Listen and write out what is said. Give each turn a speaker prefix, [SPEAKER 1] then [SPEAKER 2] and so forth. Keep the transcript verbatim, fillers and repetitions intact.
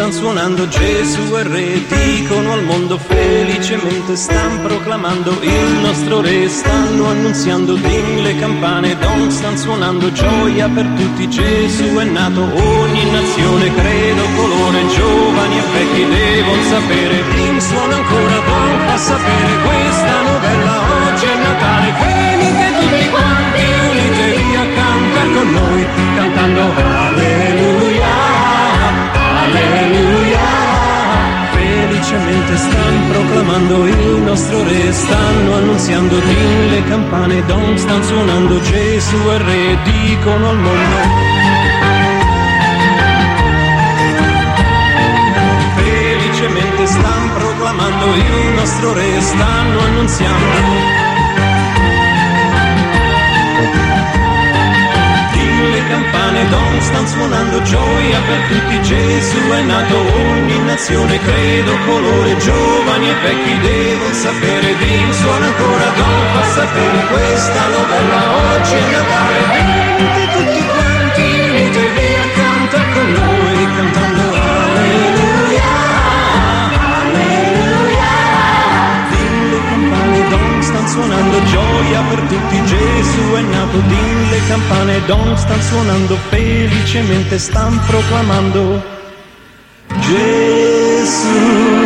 [SPEAKER 1] stan suonando, Gesù è re, dicono al mondo, felicemente stan proclamando il nostro re, stanno annunziando din le campane, don stan suonando, gioia per tutti, Gesù è nato, ogni nazione, credo, colore, giovani e vecchi devono sapere, din suona ancora, don fa sapere, questa novella oggi è Natale, venite tutti quanti, unitevi a cantare con noi, cantando Alleluia, Alleluia. Felicemente stanno proclamando il nostro re, stanno annunziando din le campane, don stanno suonando, Gesù è re, dicono al mondo. Felicemente stanno proclamando il nostro re, stanno annunziando le campane, don stan suonando, gioia per tutti, Gesù è nato, ogni nazione, credo, colore, giovani e vecchi devono sapere, din suona ancora, don fa sapere, questa novella oggi è Natale, venite tutti quanti, unitevi a cantare con noi, cantando Alleluia, Alleluia. Din le campane, don stan suonando, gioia per tutti, Gesù è nato, din le campane, don stan suonando, felicemente stan proclamando, Gesù